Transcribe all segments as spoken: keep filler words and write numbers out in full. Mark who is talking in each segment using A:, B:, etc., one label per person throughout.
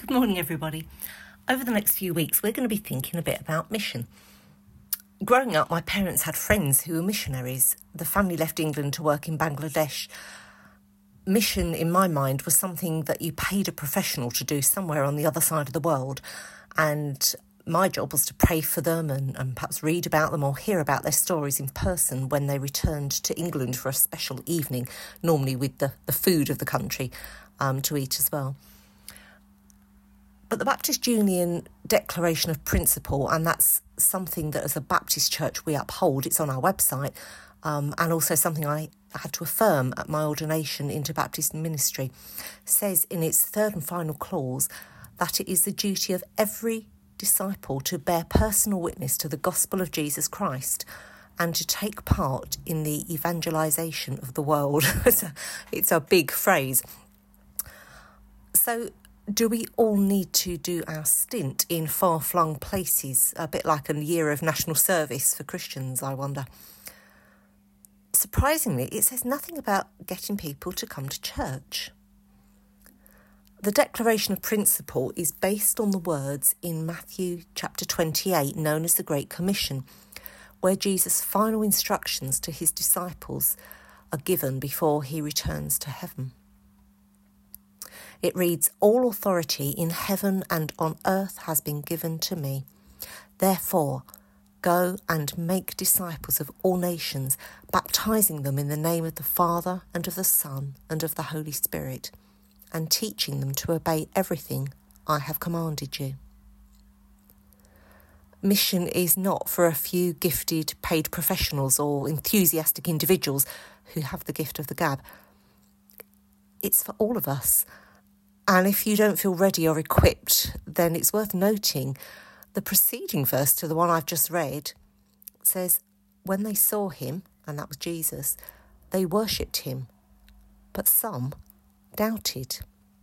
A: Good morning, everybody. Over the next few weeks, we're going to be thinking a bit about mission. Growing up, my parents had friends who were missionaries. The family left England to work in Bangladesh. Mission, in my mind, was something that you paid a professional to do somewhere on the other side of the world. And my job was to pray for them and, and perhaps read about them or hear about their stories in person when they returned to England for a special evening, normally with the, the food of the country um, to eat as well. But the Baptist Union Declaration of Principle, and that's something that as a Baptist church we uphold, it's on our website, um, and also something I had to affirm at my ordination into Baptist ministry, says in its third and final clause that it is the duty of every disciple to bear personal witness to the gospel of Jesus Christ and to take part in the evangelisation of the world. it's, a, it's a big phrase. So, do we all need to do our stint in far-flung places, a bit like a year of national service for Christians, I wonder? Surprisingly, it says nothing about getting people to come to church. The Declaration of Principle is based on the words in Matthew chapter twenty-eight, known as the Great Commission, where Jesus' final instructions to his disciples are given before he returns to heaven. It reads, "All authority in heaven and on earth has been given to me. Therefore, go and make disciples of all nations, baptizing them in the name of the Father and of the Son and of the Holy Spirit, and teaching them to obey everything I have commanded you." Mission is not for a few gifted paid professionals or enthusiastic individuals who have the gift of the gab. It's for all of us. And if you don't feel ready or equipped, then it's worth noting the preceding verse to the one I've just read says, when they saw him, and that was Jesus, they worshipped him, but some doubted.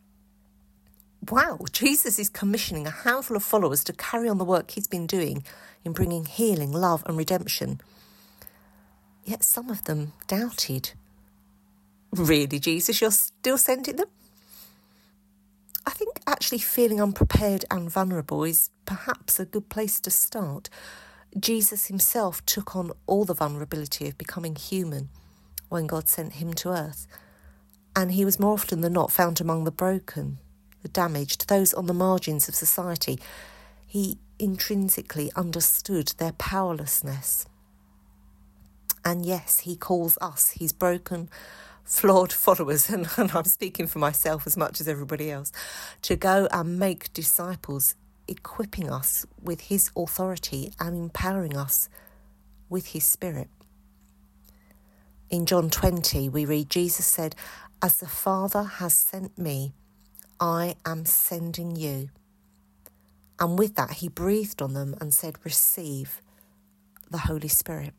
A: Wow, Jesus is commissioning a handful of followers to carry on the work he's been doing in bringing healing, love and redemption. Yet some of them doubted. Really, Jesus, you're still sending them? I think actually feeling unprepared and vulnerable is perhaps a good place to start. Jesus himself took on all the vulnerability of becoming human when God sent him to earth. And he was more often than not found among the broken, the damaged, those on the margins of society. He intrinsically understood their powerlessness. And yes, he calls us, his broken, flawed followers, and, and I'm speaking for myself as much as everybody else, to go and make disciples, equipping us with his authority and empowering us with his Spirit. In John twenty, we read, Jesus said, "As the Father has sent me, I am sending you." And with that, he breathed on them and said, "Receive the Holy Spirit."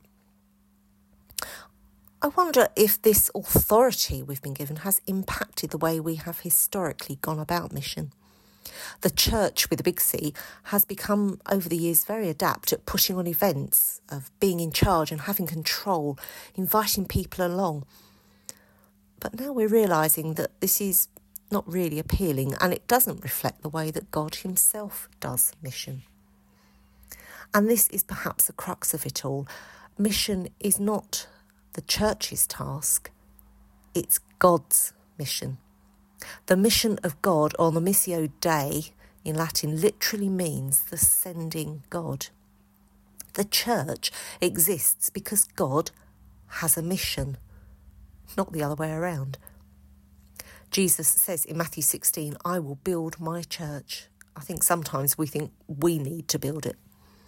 A: I wonder if this authority we've been given has impacted the way we have historically gone about mission. The church, with a big C, has become over the years very adept at putting on events, of being in charge and having control, inviting people along. But now we're realising that this is not really appealing, and it doesn't reflect the way that God himself does mission. And this is perhaps the crux of it all. Mission is not the church's task, it's God's mission. The mission of God, or the Missio Dei in Latin, literally means the sending God. The church exists because God has a mission, not the other way around. Jesus says in Matthew sixteen, "I will build my church." I think sometimes we think we need to build it.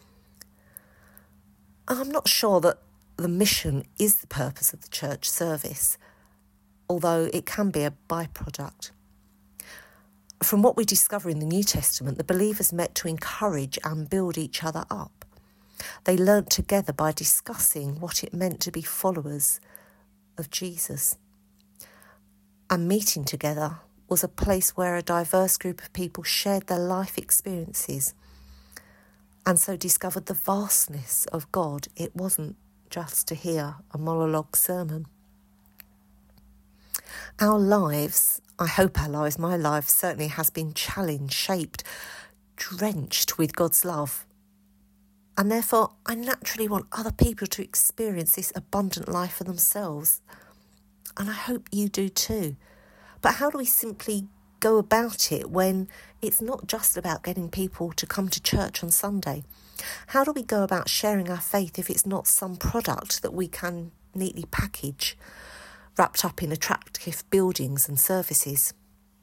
A: I'm not sure that the mission is the purpose of the church service, although it can be a byproduct. From what we discover in the New Testament, the believers met to encourage and build each other up. They learnt together by discussing what it meant to be followers of Jesus. And meeting together was a place where a diverse group of people shared their life experiences and so discovered the vastness of God. It wasn't just to hear a monologue sermon. Our lives I hope our lives, my life certainly has been challenged, shaped, drenched with God's love. And therefore, I naturally want other people to experience this abundant life for themselves. And I hope you do too. But how do we simply go about it when it's not just about getting people to come to church on Sunday? How do we go about sharing our faith if it's not some product that we can neatly package, wrapped up in attractive buildings and services?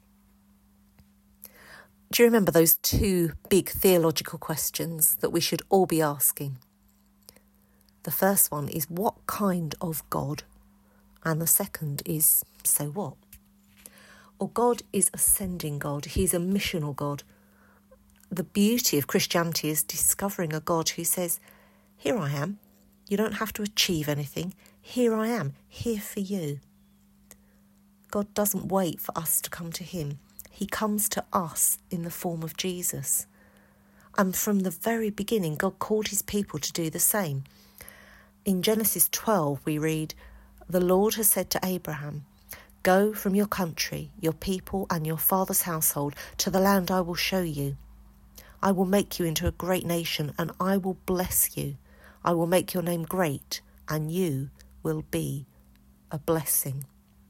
A: Do you remember those two big theological questions that we should all be asking? The first one is, what kind of God? And the second is, so what? Well, God is a sending God. He's a missional God. The beauty of Christianity is discovering a God who says, here I am. You don't have to achieve anything. Here I am, here for you. God doesn't wait for us to come to him. He comes to us in the form of Jesus. And from the very beginning, God called his people to do the same. In Genesis twelve, we read, the Lord has said to Abraham, go from your country, your people and your father's household to the land I will show you. I will make you into a great nation and I will bless you. I will make your name great and you will be a blessing.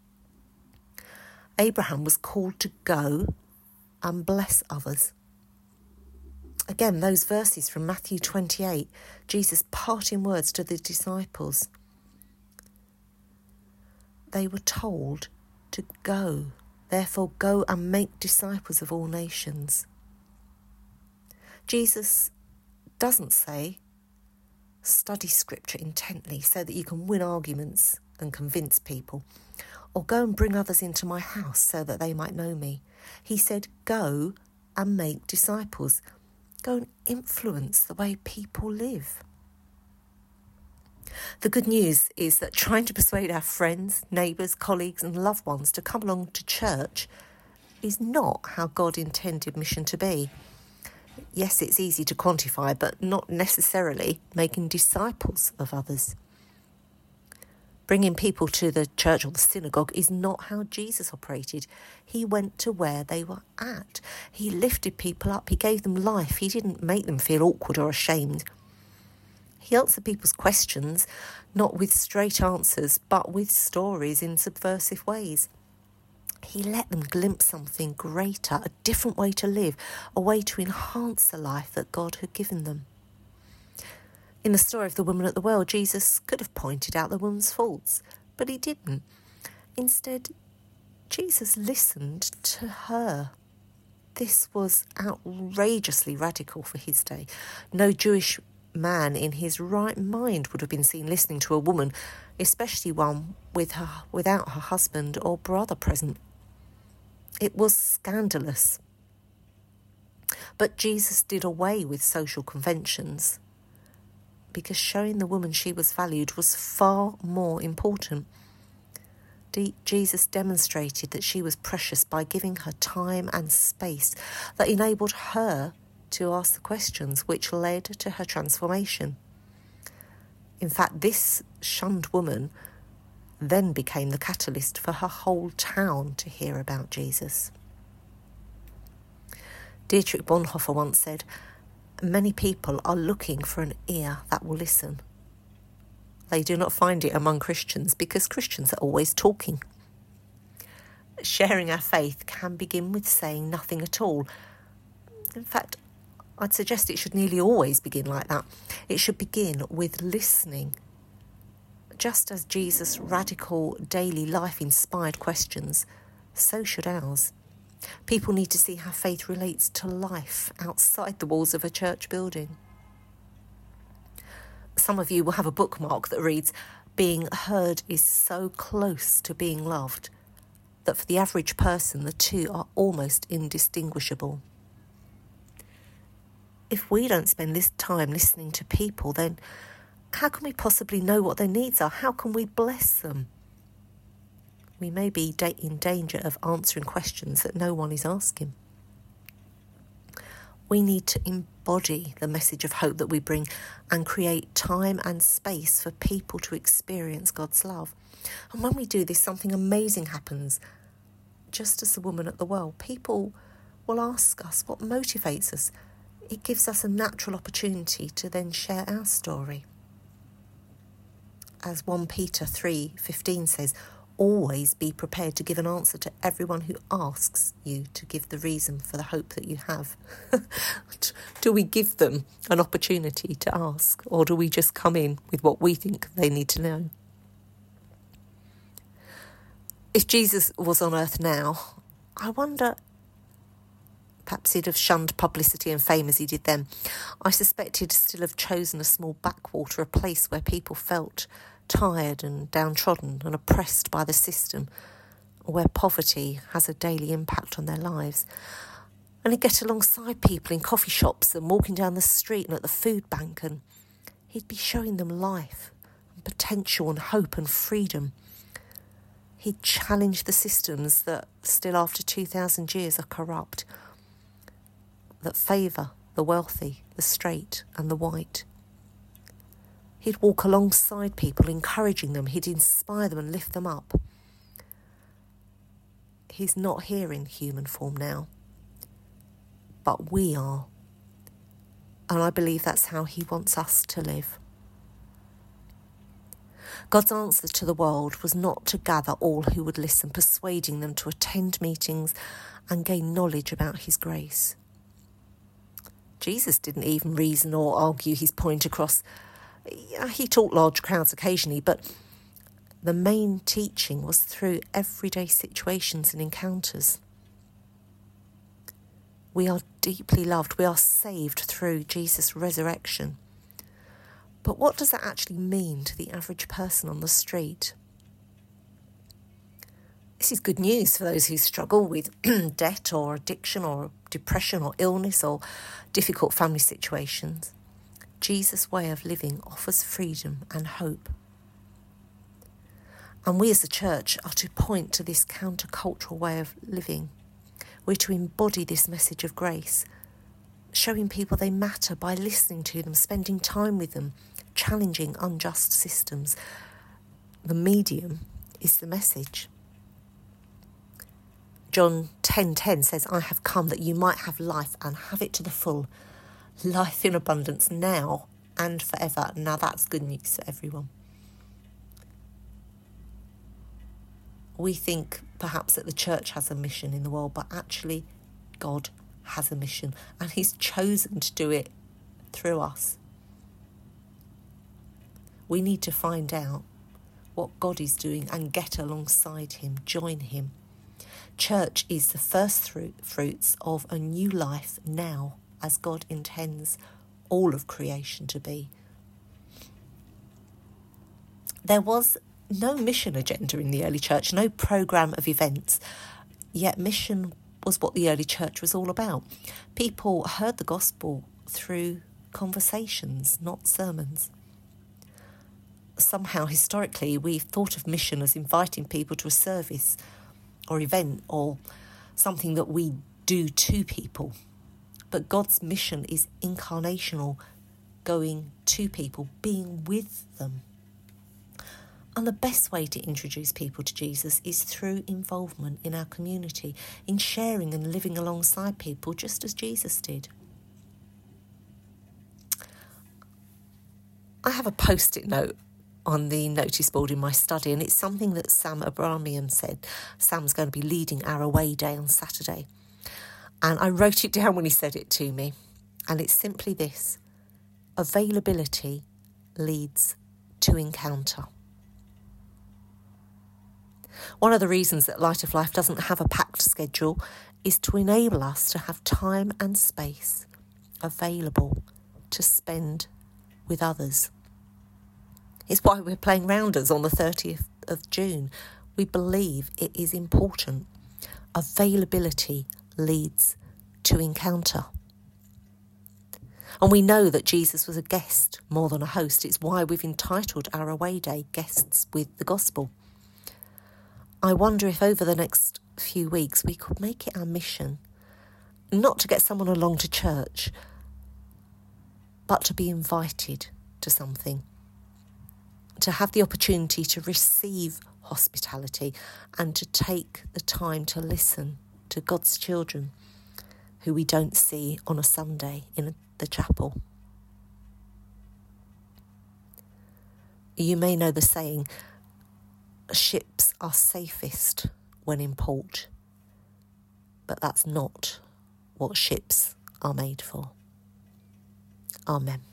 A: Abraham was called to go and bless others. Again, those verses from Matthew twenty-eight, Jesus' parting words to the disciples. They were told to go, therefore go and make disciples of all nations. Jesus doesn't say, study scripture intently so that you can win arguments and convince people, or go and bring others into my house so that they might know me. He said, go and make disciples. Go and influence the way people live. The good news is that trying to persuade our friends, neighbours, colleagues and loved ones to come along to church is not how God intended mission to be. Yes, it's easy to quantify, but not necessarily making disciples of others. Bringing people to the church or the synagogue is not how Jesus operated. He went to where they were at. He lifted people up. He gave them life. He didn't make them feel awkward or ashamed. He answered people's questions, not with straight answers, but with stories in subversive ways. He let them glimpse something greater, a different way to live, a way to enhance the life that God had given them. In the story of the woman at the well, Jesus could have pointed out the woman's faults, but he didn't. Instead, Jesus listened to her. This was outrageously radical for his day. No Jewish man in his right mind would have been seen listening to a woman, especially one with her without her husband or brother present. It was scandalous. But Jesus did away with social conventions, because showing the woman she was valued was far more important. De- Jesus demonstrated that she was precious by giving her time and space that enabled her to ask the questions which led to her transformation. In fact, this shunned woman then became the catalyst for her whole town to hear about Jesus. Dietrich Bonhoeffer once said, many people are looking for an ear that will listen. They do not find it among Christians because Christians are always talking. Sharing our faith can begin with saying nothing at all. In fact, I'd suggest it should nearly always begin like that. It should begin with listening. Just as Jesus' radical daily life-inspired questions, so should ours. People need to see how faith relates to life outside the walls of a church building. Some of you will have a bookmark that reads, being heard is so close to being loved that for the average person, the two are almost indistinguishable. If we don't spend this time listening to people, then how can we possibly know what their needs are? How can we bless them? We may be in danger of answering questions that no one is asking. We need to embody the message of hope that we bring and create time and space for people to experience God's love. And when we do this, something amazing happens. just as the woman at the well, people will ask us what motivates us. It gives us a natural opportunity to then share our story. As First Peter three fifteen says, always be prepared to give an answer to everyone who asks you to give the reason for the hope that you have. Do we give them an opportunity to ask, or do we just come in with what we think they need to know? If Jesus was on earth now, I wonder, perhaps he'd have shunned publicity and fame as he did then. I suspect he'd still have chosen a small backwater, a place where people felt tired and downtrodden and oppressed by the system, where poverty has a daily impact on their lives. And he'd get alongside people in coffee shops and walking down the street and at the food bank, and he'd be showing them life and potential and hope and freedom. He'd challenge the systems that still after two thousand years are corrupt, that favour the wealthy, the straight and the white. He'd walk alongside people, encouraging them. He'd inspire them and lift them up. He's not here in human form now, but we are. And I believe that's how he wants us to live. God's answer to the world was not to gather all who would listen, persuading them to attend meetings and gain knowledge about his grace. Jesus didn't even reason or argue his point across. He taught large crowds occasionally, but the main teaching was through everyday situations and encounters. We are deeply loved. We are saved through Jesus' resurrection. But what does that actually mean to the average person on the street? This is good news for those who struggle with debt or addiction or depression or illness or difficult family situations. Jesus' way of living offers freedom and hope. And we as the church are to point to this countercultural way of living. We're to embody this message of grace, showing people they matter by listening to them, spending time with them, challenging unjust systems. The medium is the message. John ten ten says, I have come that you might have life and have it to the full. Life in abundance now and forever. Now that's good news for everyone. We think perhaps that the church has a mission in the world, but actually God has a mission and he's chosen to do it through us. We need to find out what God is doing and get alongside him, join him. Church is the first fruits of a new life now, as God intends all of creation to be. There was no mission agenda in the early church, no programme of events, yet mission was what the early church was all about. People heard the gospel through conversations, not sermons. Somehow, historically, we've thought of mission as inviting people to a service or event or something that we do to people. But God's mission is incarnational, going to people, being with them. And the best way to introduce people to Jesus is through involvement in our community, in sharing and living alongside people just as Jesus did. I have a post-it note on the notice board in my study, and it's something that Sam Abramian said. Sam's going to be leading our away day on Saturday. And I wrote it down when he said it to me. And it's simply this: availability leads to encounter. One of the reasons that Light of Life doesn't have a packed schedule is to enable us to have time and space available to spend with others. It's why we're playing Rounders on the thirtieth of June. We believe it is important. Availability leads to encounter. And we know that Jesus was a guest more than a host. It's why we've entitled our away day Guests with the Gospel. I wonder if over the next few weeks we could make it our mission not to get someone along to church, but to be invited to something, to have the opportunity to receive hospitality and to take the time to listen to God's children who we don't see on a Sunday in the chapel. You may know the saying, ships are safest when in port, but that's not what ships are made for. Amen.